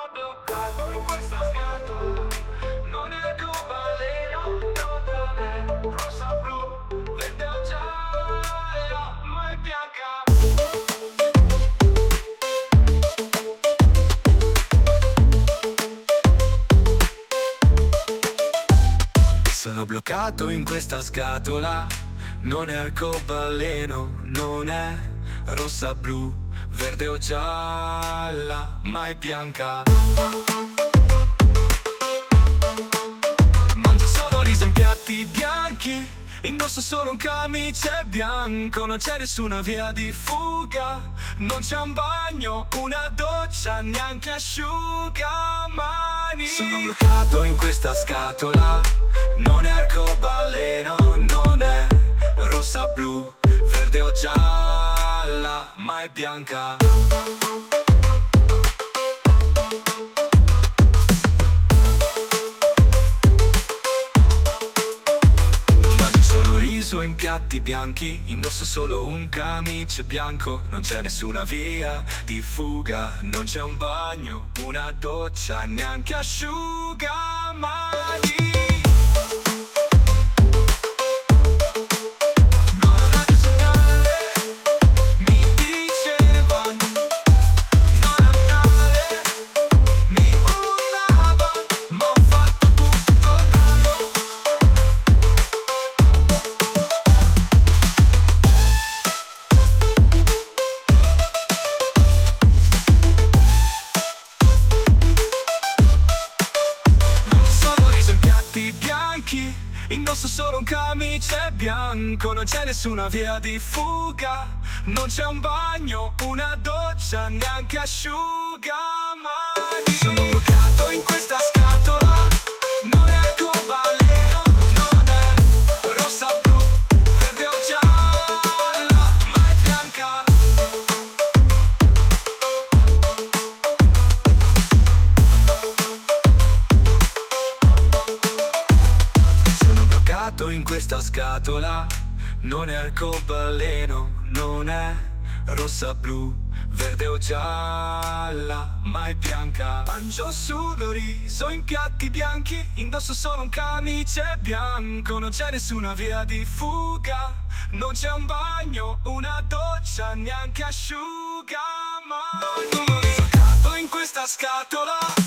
bloccato in questa scatola. Non è arcobaleno, non è rosa, blu, verde o gialla, ma è bianca. Sono bloccato in questa scatola. Non è arcobaleno, non è rossa, blu, verde o gialla, ma è bianca. Mangio solo riso in piatti bianchi, indosso solo un camice bianco. Non c'è nessuna via di fuga, non c'è un bagno, una doccia, neanche asciugamani. Sono bloccato in questa scatola. Non è arcobaleno, non è rossa, blu, verde o gialla, ma è bianca. Mangio solo riso in piatti bianchi, indosso solo un camice bianco. Non c'è nessuna via di fuga, non c'è un bagno, una doccia, neanche asciugamani. Bianchi, indosso solo un camice bianco. Non c'è nessuna via di fuga, non c'è un bagno, una doccia, neanche asciugamani. Sono bloccato in questa scatola. Non è arcobaleno, non è rossa, blu, verde o gialla, ma è bianca. In questa scatola. Non è arcobaleno, non è rossa, blu, verde o gialla, ma è bianca. Mangio solo riso in piatti bianchi, indosso solo un camice bianco. Non c'è nessuna via di fuga, non c'è un bagno, una doccia, neanche asciugamani. Sono bloccato in questa scatola.